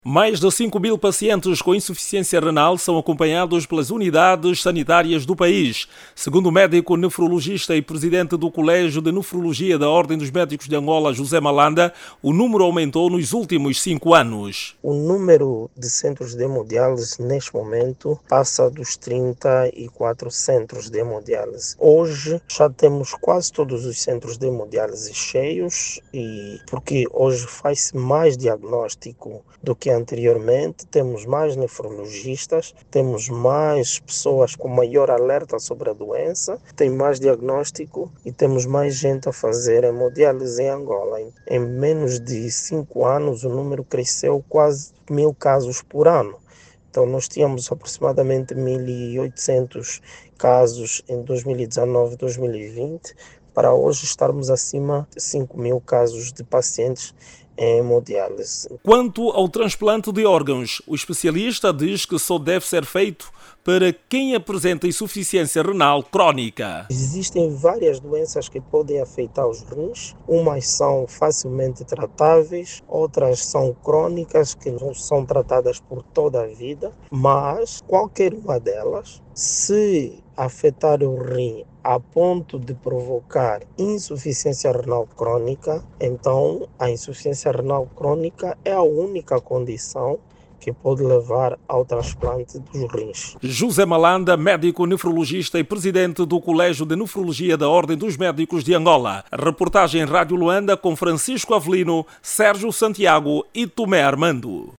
Mais de 5.000 pacientes com insuficiência renal são acompanhados pelas unidades sanitárias do país. Segundo o médico nefrologista e presidente do Colégio de Nefrologia da Ordem dos Médicos de Angola, José Malanda, o número aumentou nos últimos 5 anos. O número de centros de hemodiálise neste momento passa dos 34 centros de hemodiálise. Hoje já temos quase todos os centros de hemodiálise cheios, porque hoje faz-se mais diagnóstico do que anteriormente, temos mais nefrologistas, temos mais pessoas com maior alerta sobre a doença, tem mais diagnóstico e temos mais gente a fazer hemodiálise em Angola. Em menos de 5 anos o número cresceu quase 1.000 casos por ano. Então nós tínhamos aproximadamente 1.800 casos em 2019 e 2020, para hoje estarmos acima de 5.000 casos de pacientes em hemodiálise. Quanto ao transplante de órgãos, o especialista diz que só deve ser feito para quem apresenta insuficiência renal crónica. Existem várias doenças que podem afetar os rins. Umas são facilmente tratáveis, outras são crônicas, que não são tratadas por toda a vida, mas qualquer uma delas, se afetar o rim a ponto de provocar insuficiência renal crônica, então a insuficiência renal crônica é a única condição que pode levar ao transplante dos rins. José Malanda, médico nefrologista e presidente do Colégio de Nefrologia da Ordem dos Médicos de Angola. Reportagem Rádio Luanda com Francisco Avelino, Sérgio Santiago e Tomé Armando.